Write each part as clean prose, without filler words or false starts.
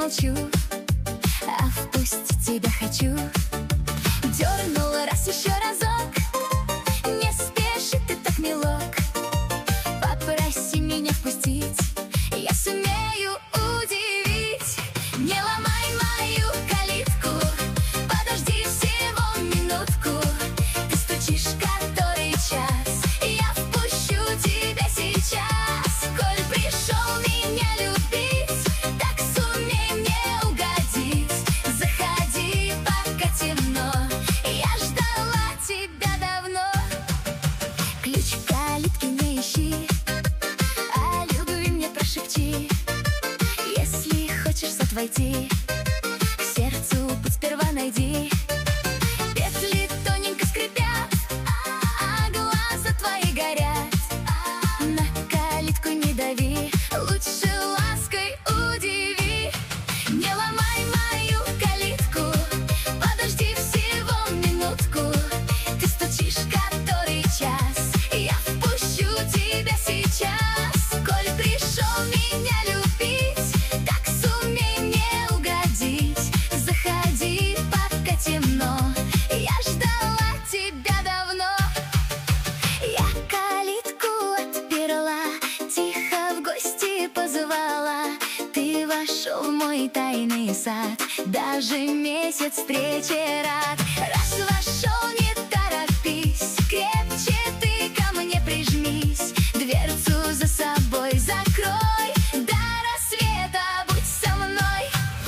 молчу, а впустить тебя хочу. Дернула раз, еще разок, не спеши, ты так милок. Попроси меня впустить, я сумею удивить. Не ломай мою калитку, подожди всего минутку. Ты стучишь который час, я впущу тебя сейчас. Коль пришел меня любить, так сумей мне угодить. Заходи, пока темно, я ждала тебя давно. Ключ в калитке не ищи, а любви мне прошепчи. Если хочешь в сад войти, к сердцу путь сперва найди. Петли тоненько скрипят, а глаза твои горят. На калитку не дави, лучше лаской удиви. Не ломай мою калитку, подожди всего минутку. Ты стучишь который час, я впущу тебя сейчас. Коль пришел меня любить, так сумей мне угодить. Заходи, пока темно, я ждала тебя давно. Я калитку отперла, тихо в гости позвала. Ты вошел в мой тайный сад, даже месяц встречи рад. Раз вошел, не торопись, крепче ты ко мне прижмись. Дверцу за собой закрой, до рассвета будь со мной.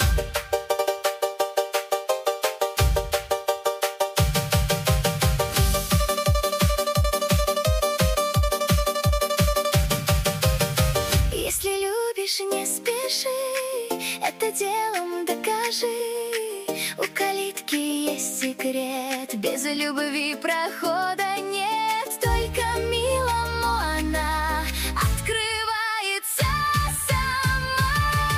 Если любишь, не спеши, это делом докажи. У калитки есть секрет, без любви прохода нет. Только милому она открывается сама.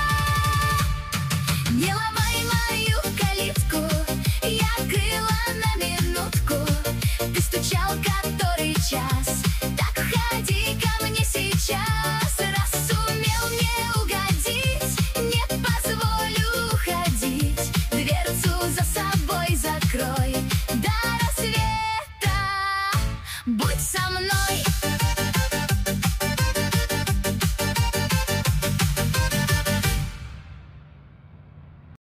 Не ломай мою калитку, я открыла на минутку. Ты стучал который час, так входи ко мне сейчас. Раз сумел мне угодить, не позволю уходить. Дверцу за собой закрой, до рассвета будь со мной.